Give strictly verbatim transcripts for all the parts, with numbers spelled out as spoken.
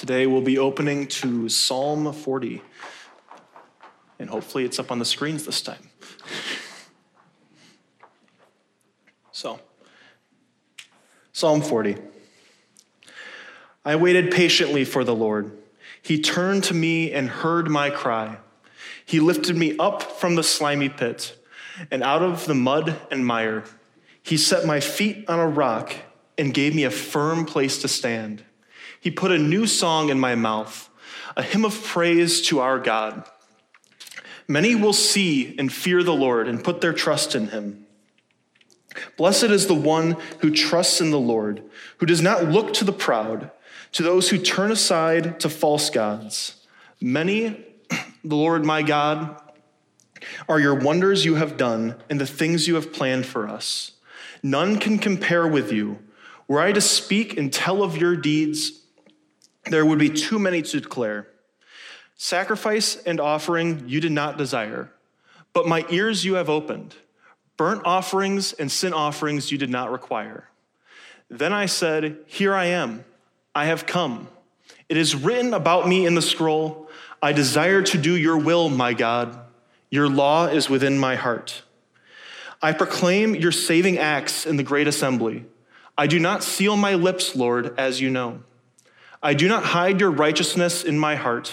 Today we'll be opening to Psalm forty, and hopefully it's up on the screens this time. So, Psalm forty. I waited patiently for the Lord. He turned to me and heard my cry. He lifted me up from the slimy pit and out of the mud and mire. He set my feet on a rock and gave me a firm place to stand. He put a new song in my mouth, a hymn of praise to our God. Many will see and fear the Lord and put their trust in him. Blessed is the one who trusts in the Lord, who does not look to the proud, to those who turn aside to false gods. Many, the Lord my God, are your wonders you have done and the things you have planned for us. None can compare with you. Were I to speak and tell of your deeds, there would be too many to declare. Sacrifice and offering you did not desire, but my ears you have opened. Burnt offerings and sin offerings you did not require. Then I said, here I am, I have come. It is written about me in the scroll, I desire to do your will, my God. Your law is within my heart. I proclaim your saving acts in the great assembly. I do not seal my lips, Lord, as you know. I do not hide your righteousness in my heart.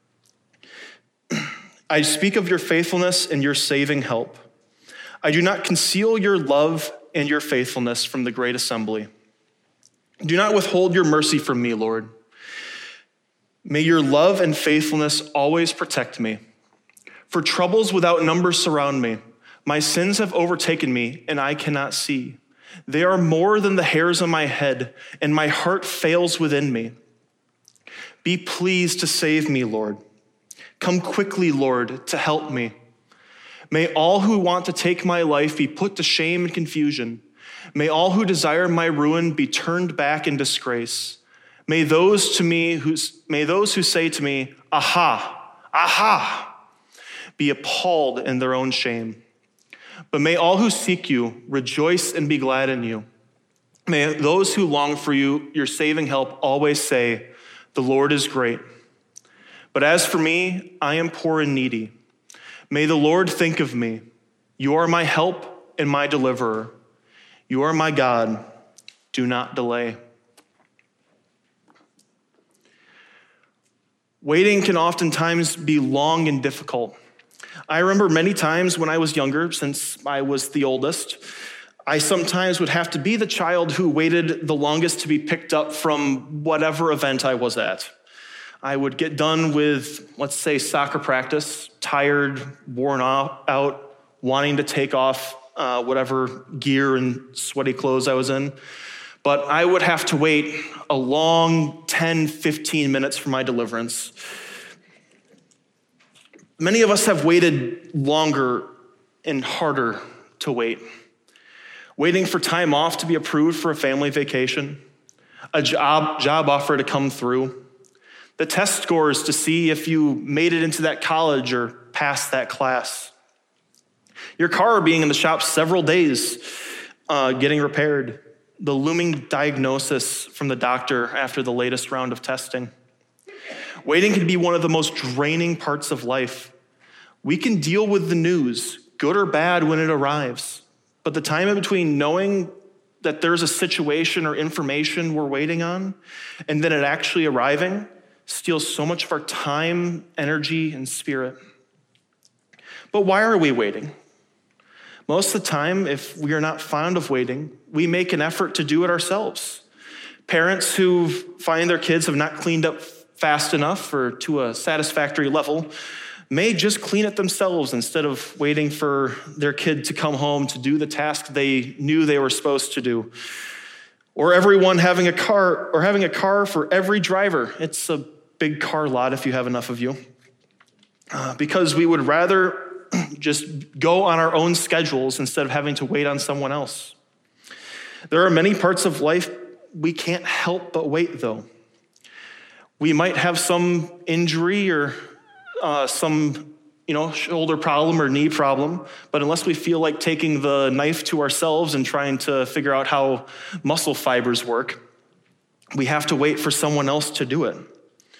I speak of your faithfulness and your saving help. I do not conceal your love and your faithfulness from the great assembly. Do not withhold your mercy from me, Lord. May your love and faithfulness always protect me. For troubles without number surround me. My sins have overtaken me, and I cannot see. They are more than the hairs on my head, and my heart fails within me. Be pleased to save me, Lord. Come quickly, Lord, to help me. May all who want to take my life be put to shame and confusion. May all who desire my ruin be turned back in disgrace. May those to me who may those who say to me, aha, aha, be appalled in their own shame. But may all who seek you rejoice and be glad in you. May those who long for you, your saving help, always say, the Lord is great. But as for me, I am poor and needy. May the Lord think of me. You are my help and my deliverer. You are my God. Do not delay. Waiting can oftentimes be long and difficult. I remember many times when I was younger, since I was the oldest, I sometimes would have to be the child who waited the longest to be picked up from whatever event I was at. I would get done with, let's say, soccer practice, tired, worn out, wanting to take off uh, whatever gear and sweaty clothes I was in. But I would have to wait a long ten, fifteen minutes for my deliverance. Many of us have waited longer and harder to wait. Waiting for time off to be approved for a family vacation, a job, job offer to come through, the test scores to see if you made it into that college or passed that class, your car being in the shop several days uh, getting repaired, the looming diagnosis from the doctor after the latest round of testing. Waiting can be one of the most draining parts of life. We can deal with the news, good or bad, when it arrives. But the time in between knowing that there's a situation or information we're waiting on and then it actually arriving steals so much of our time, energy, and spirit. But why are we waiting? Most of the time, if we are not fond of waiting, we make an effort to do it ourselves. Parents who find their kids have not cleaned up fast enough or to a satisfactory level may just clean it themselves instead of waiting for their kid to come home to do the task they knew they were supposed to do. Or everyone having a car, or having a car for every driver. It's a big car lot if you have enough of you. Uh, because we would rather just go on our own schedules instead of having to wait on someone else. There are many parts of life we can't help but wait, though. We might have some injury or Uh, some, you know, shoulder problem or knee problem, but unless we feel like taking the knife to ourselves and trying to figure out how muscle fibers work, we have to wait for someone else to do it.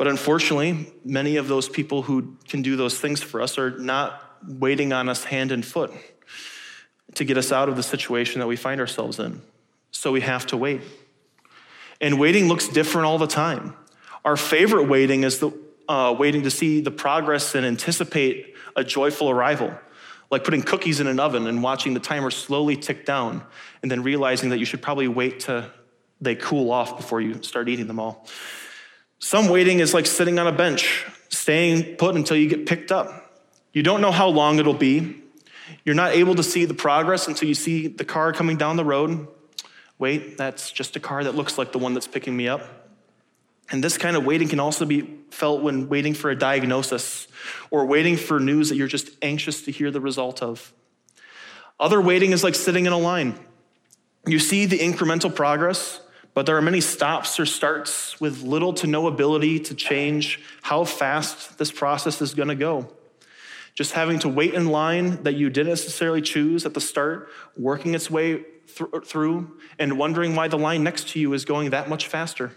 But unfortunately, many of those people who can do those things for us are not waiting on us hand and foot to get us out of the situation that we find ourselves in. So we have to wait. And waiting looks different all the time. Our favorite waiting is the uh, waiting to see the progress and anticipate a joyful arrival, like putting cookies in an oven and watching the timer slowly tick down and then realizing that you should probably wait till they cool off before you start eating them all. Some waiting is like sitting on a bench, staying put until you get picked up. You don't know how long it'll be. You're not able to see the progress until you see the car coming down the road. Wait, that's just a car that looks like the one that's picking me up. And this kind of waiting can also be felt when waiting for a diagnosis or waiting for news that you're just anxious to hear the result of. Other waiting is like sitting in a line. You see the incremental progress, but there are many stops or starts with little to no ability to change how fast this process is going to go. Just having to wait in line that you didn't necessarily choose at the start, working its way th- through, and wondering why the line next to you is going that much faster.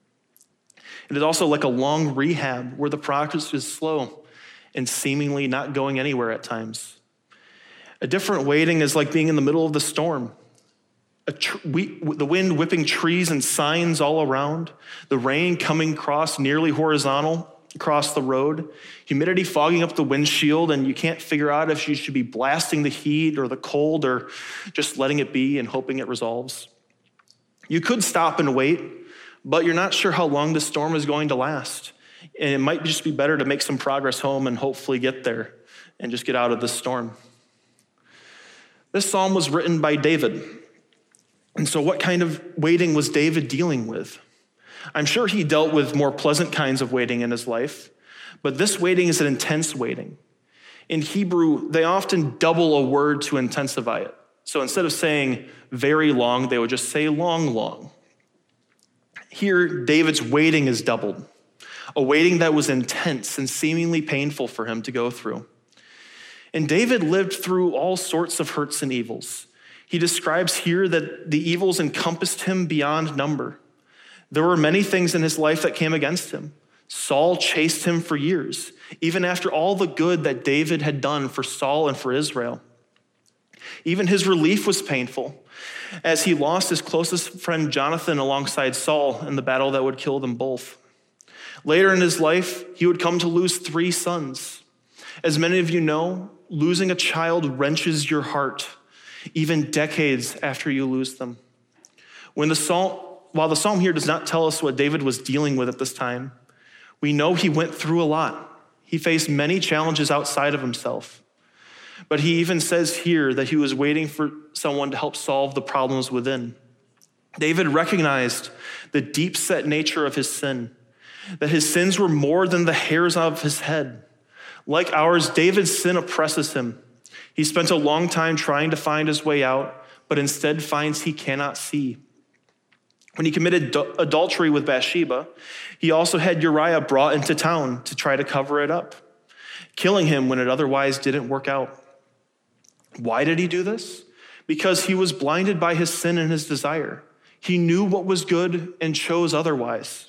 It is also like a long rehab where the progress is slow and seemingly not going anywhere at times. A different waiting is like being in the middle of the storm. A tr- we, the wind whipping trees and signs all around, the rain coming across nearly horizontal across the road, humidity fogging up the windshield, and you can't figure out if you should be blasting the heat or the cold or just letting it be and hoping it resolves. You could stop and wait, but you're not sure how long the storm is going to last. And it might just be better to make some progress home and hopefully get there and just get out of this storm. This psalm was written by David. And so what kind of waiting was David dealing with? I'm sure he dealt with more pleasant kinds of waiting in his life, but this waiting is an intense waiting. In Hebrew, they often double a word to intensify it. So instead of saying very long, they would just say long, long. Here, David's waiting is doubled, a waiting that was intense and seemingly painful for him to go through. And David lived through all sorts of hurts and evils. He describes here that the evils encompassed him beyond number. There were many things in his life that came against him. Saul chased him for years, even after all the good that David had done for Saul and for Israel. Even his relief was painful, as he lost his closest friend Jonathan alongside Saul in the battle that would kill them both. Later in his life, he would come to lose three sons. As many of you know, losing a child wrenches your heart, even decades after you lose them. When the psalm, while the psalm here does not tell us what David was dealing with at this time, we know he went through a lot. He faced many challenges outside of himself. But he even says here that he was waiting for someone to help solve the problems within. David recognized the deep-set nature of his sin, that his sins were more than the hairs of his head. Like ours, David's sin oppresses him. He spent a long time trying to find his way out, but instead finds he cannot see. When he committed adultery with Bathsheba, he also had Uriah brought into town to try to cover it up, killing him when it otherwise didn't work out. Why did he do this? Because he was blinded by his sin and his desire. He knew what was good and chose otherwise.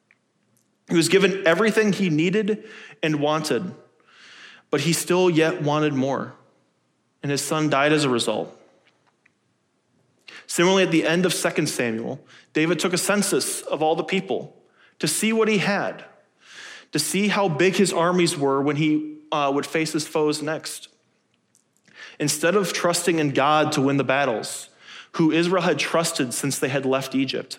He was given everything he needed and wanted, but he still yet wanted more. And his son died as a result. Similarly, at the end of Second Samuel, David took a census of all the people to see what he had, to see how big his armies were when he uh, would face his foes next. Instead of trusting in God to win the battles, who Israel had trusted since they had left Egypt,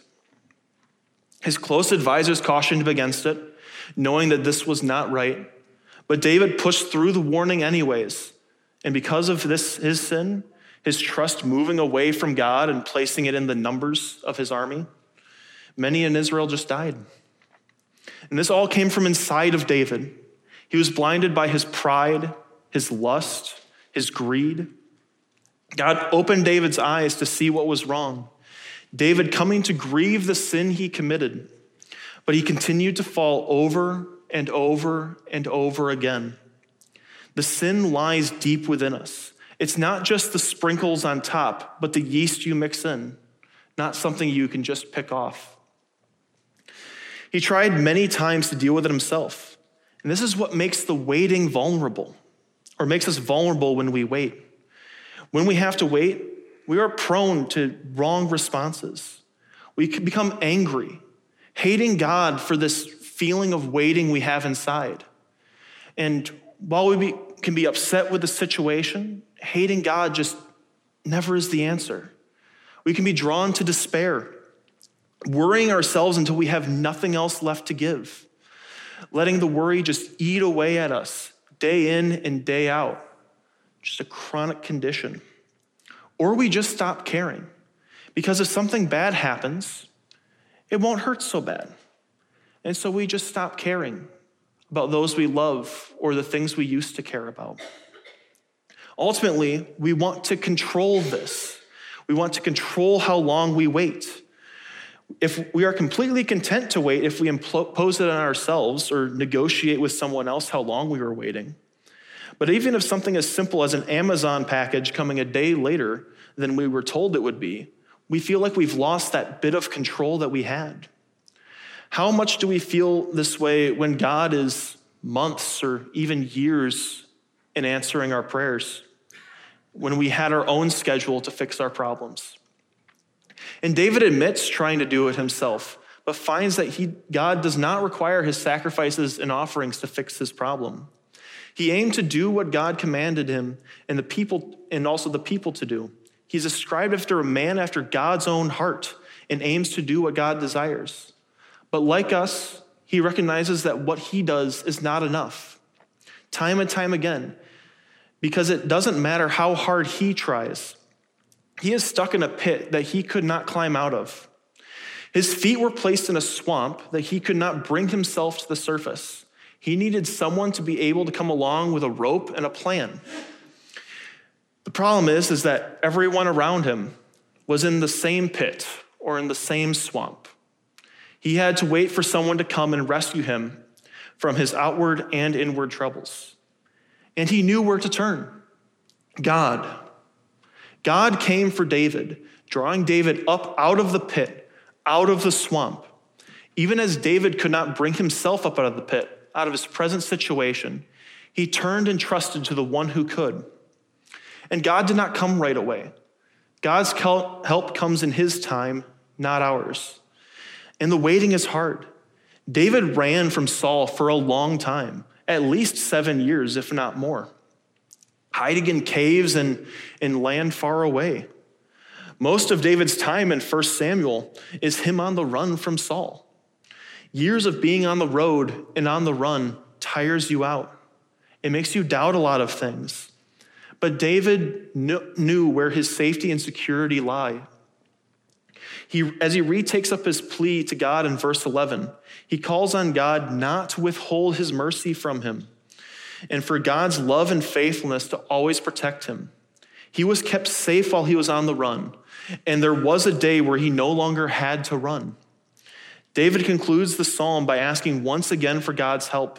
his close advisors cautioned him against it, knowing that this was not right. But David pushed through the warning anyways. And because of this, his sin, his trust moving away from God and placing it in the numbers of his army, many in Israel just died. And this all came from inside of David. He was blinded by his pride, his lust, his greed. God opened David's eyes to see what was wrong. David coming to grieve the sin he committed, but he continued to fall over and over and over again. The sin lies deep within us. It's not just the sprinkles on top, but the yeast you mix in, not something you can just pick off. He tried many times to deal with it himself. And this is what makes the waiting vulnerable, or makes us vulnerable when we wait. When we have to wait, we are prone to wrong responses. We can become angry, hating God for this feeling of waiting we have inside. And while we be, can be upset with the situation, hating God just never is the answer. We can be drawn to despair, worrying ourselves until we have nothing else left to give, letting the worry just eat away at us day in and day out, just a chronic condition. Or we just stop caring, because if something bad happens, it won't hurt so bad. And so we just stop caring about those we love or the things we used to care about. Ultimately, we want to control this. We want to control how long we wait. If we are completely content to wait, if we impose it on ourselves or negotiate with someone else how long we were waiting. But even if something as simple as an Amazon package coming a day later than we were told it would be, we feel like we've lost that bit of control that we had. How much do we feel this way when God is months or even years in answering our prayers, when we had our own schedule to fix our problems? And David admits trying to do it himself, but finds that he, God does not require his sacrifices and offerings to fix his problem. He aimed to do what God commanded him and the people, and also the people to do. He's described after a man after God's own heart and aims to do what God desires. But like us, he recognizes that what he does is not enough. Time and time again, because it doesn't matter how hard he tries. He is stuck in a pit that he could not climb out of. His feet were placed in a swamp that he could not bring himself to the surface. He needed someone to be able to come along with a rope and a plan. The problem is, is that everyone around him was in the same pit or in the same swamp. He had to wait for someone to come and rescue him from his outward and inward troubles. And he knew where to turn. God. God came for David, drawing David up out of the pit, out of the swamp. Even as David could not bring himself up out of the pit, out of his present situation, he turned and trusted to the one who could. And God did not come right away. God's help comes in his time, not ours. And the waiting is hard. David ran from Saul for a long time, at least seven years, if not more, hiding in caves and in land far away. Most of David's time in First Samuel is him on the run from Saul. Years of being on the road and on the run tires you out. It makes you doubt a lot of things. But David knew where his safety and security lie. He, as he retakes up his plea to God in verse eleven, he calls on God not to withhold his mercy from him, and for God's love and faithfulness to always protect him. He was kept safe while he was on the run, and there was a day where he no longer had to run. David concludes the psalm by asking once again for God's help.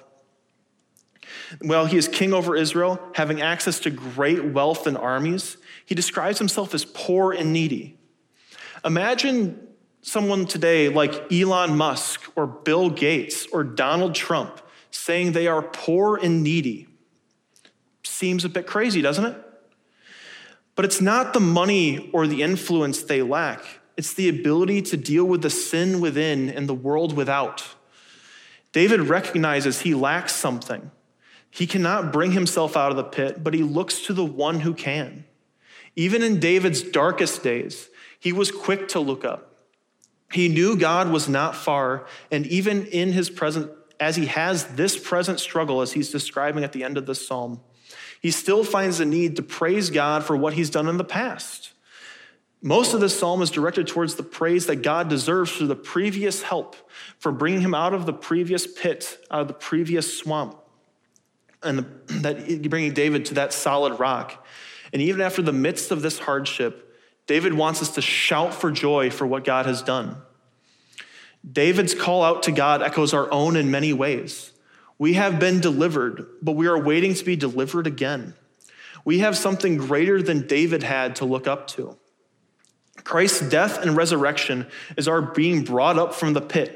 While he is king over Israel, having access to great wealth and armies, he describes himself as poor and needy. Imagine someone today like Elon Musk or Bill Gates or Donald Trump saying they are poor and needy. Seems a bit crazy, doesn't it? But it's not the money or the influence they lack. It's the ability to deal with the sin within and the world without. David recognizes he lacks something. He cannot bring himself out of the pit, but he looks to the one who can. Even in David's darkest days, he was quick to look up. He knew God was not far, and even in his present, as he has this present struggle, as he's describing at the end of this psalm, he still finds the need to praise God for what he's done in the past. Most of this psalm is directed towards the praise that God deserves for the previous help, for bringing him out of the previous pit, out of the previous swamp, and the, that bringing David to that solid rock. And even after the midst of this hardship, David wants us to shout for joy for what God has done. David's call out to God echoes our own in many ways. We have been delivered, but we are waiting to be delivered again. We have something greater than David had to look up to. Christ's death and resurrection is our being brought up from the pit,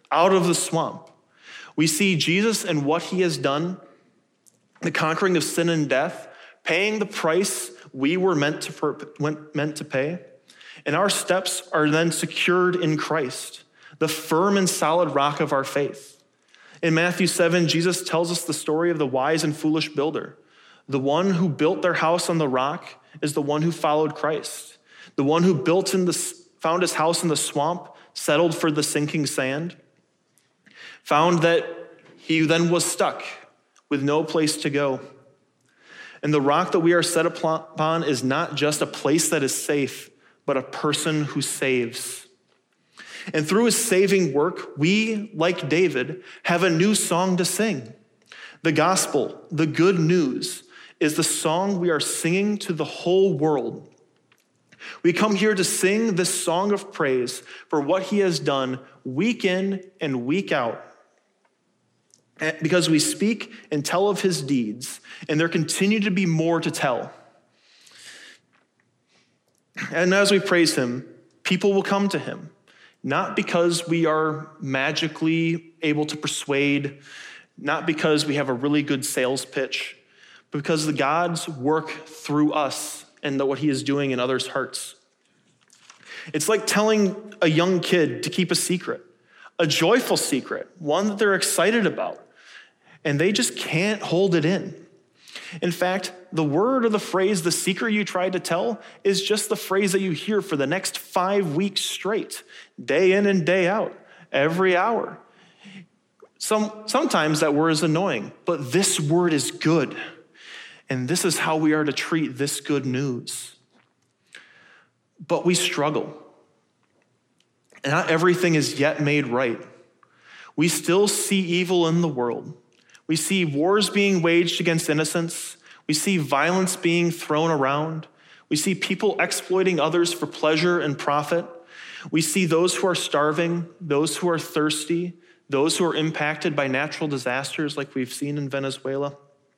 out of the swamp. We see Jesus and what he has done, the conquering of sin and death, paying the price we were meant to, meant to pay. And our steps are then secured in Christ, the firm and solid rock of our faith. In Matthew seven, Jesus tells us the story of the wise and foolish builder. The one who built their house on the rock is the one who followed Christ. The one who built in the, found his house in the swamp, settled for the sinking sand, found that he then was stuck with no place to go. And the rock that we are set upon is not just a place that is safe, but a person who saves. And through his saving work, we, like David, have a new song to sing. The gospel, the good news, is the song we are singing to the whole world. We come here to sing this song of praise for what he has done week in and week out, because we speak and tell of his deeds, and there continue to be more to tell. And as we praise him, people will come to him, not because we are magically able to persuade, not because we have a really good sales pitch, but because the God's work through us and what he is doing in others' hearts. It's like telling a young kid to keep a secret, a joyful secret, one that they're excited about, and they just can't hold it in. In fact, the word or the phrase, the secret you tried to tell, is just the phrase that you hear for the next five weeks straight, day in and day out, every hour. Some, sometimes that word is annoying, but this word is good. And this is how we are to treat this good news. But we struggle. And not everything is yet made right. We still see evil in the world. We see wars being waged against innocents. We see violence being thrown around. We see people exploiting others for pleasure and profit. We see those who are starving, those who are thirsty, those who are impacted by natural disasters like we've seen in Venezuela.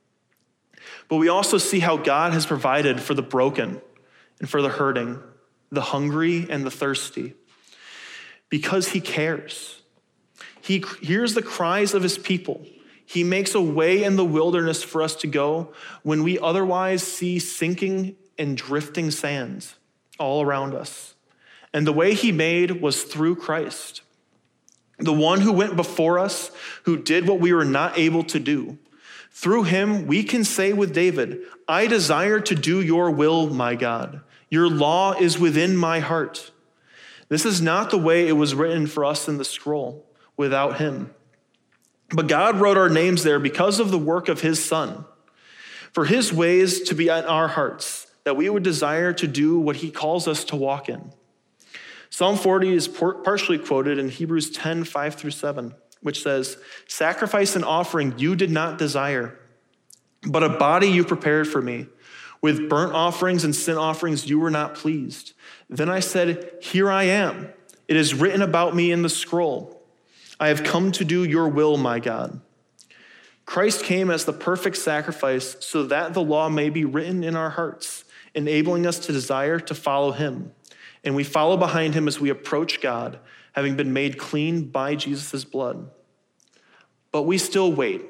But we also see how God has provided for the broken and for the hurting, the hungry and the thirsty, because he cares. He hears the cries of his people. He makes a way in the wilderness for us to go when we otherwise see sinking and drifting sands all around us. And the way he made was through Christ, the one who went before us, who did what we were not able to do. Through him, we can say with David, I desire to do your will, my God. Your law is within my heart. This is not the way it was written for us in the scroll without him. But God wrote our names there because of the work of his Son, for his ways to be in our hearts, that we would desire to do what he calls us to walk in. Psalm forty is partially quoted in Hebrews ten, five through seven, which says, sacrifice and offering you did not desire, but a body you prepared for me. With burnt offerings and sin offerings you were not pleased. Then I said, here I am. It is written about me in the scroll. I have come to do your will, my God. Christ came as the perfect sacrifice so that the law may be written in our hearts, enabling us to desire to follow him. And we follow behind him as we approach God, having been made clean by Jesus' blood. But we still wait.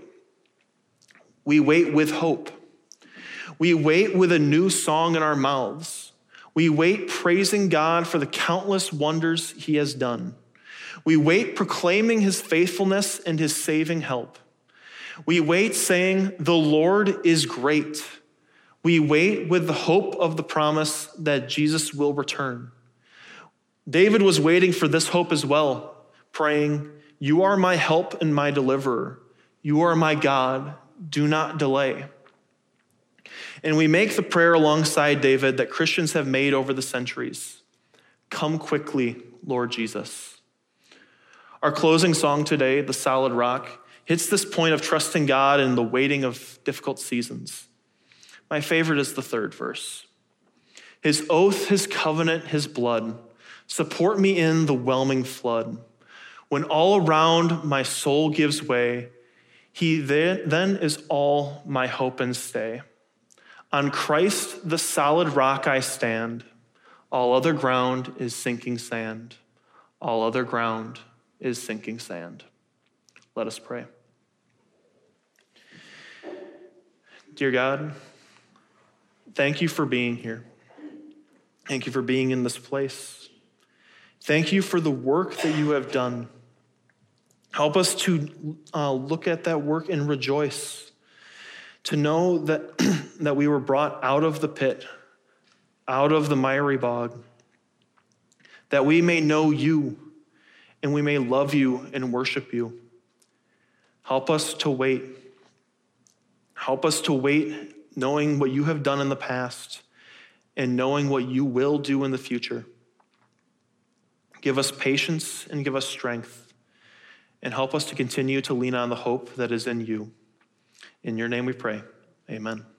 We wait with hope. We wait with a new song in our mouths. We wait praising God for the countless wonders he has done. We wait proclaiming his faithfulness and his saving help. We wait saying, the Lord is great. We wait with the hope of the promise that Jesus will return. David was waiting for this hope as well, praying, you are my help and my deliverer. You are my God. Do not delay. And we make the prayer alongside David that Christians have made over the centuries. Come quickly, Lord Jesus. Our closing song today, The Solid Rock, hits this point of trusting God in the waiting of difficult seasons. My favorite is the third verse. His oath, his covenant, his blood, support me in the whelming flood. When all around my soul gives way, he then is all my hope and stay. On Christ, the solid rock I stand. All other ground is sinking sand. All other ground is sinking sand. Let us pray. Dear God, thank you for being here. Thank you for being in this place. Thank you for the work that you have done. Help us to uh, look at that work and rejoice, to know that, that we were brought out of the pit, out of the miry bog, that we may know you and we may love you and worship you. Help us to wait. Help us to wait knowing what you have done in the past and knowing what you will do in the future. Give us patience and give us strength, and help us to continue to lean on the hope that is in you. In your name we pray. Amen.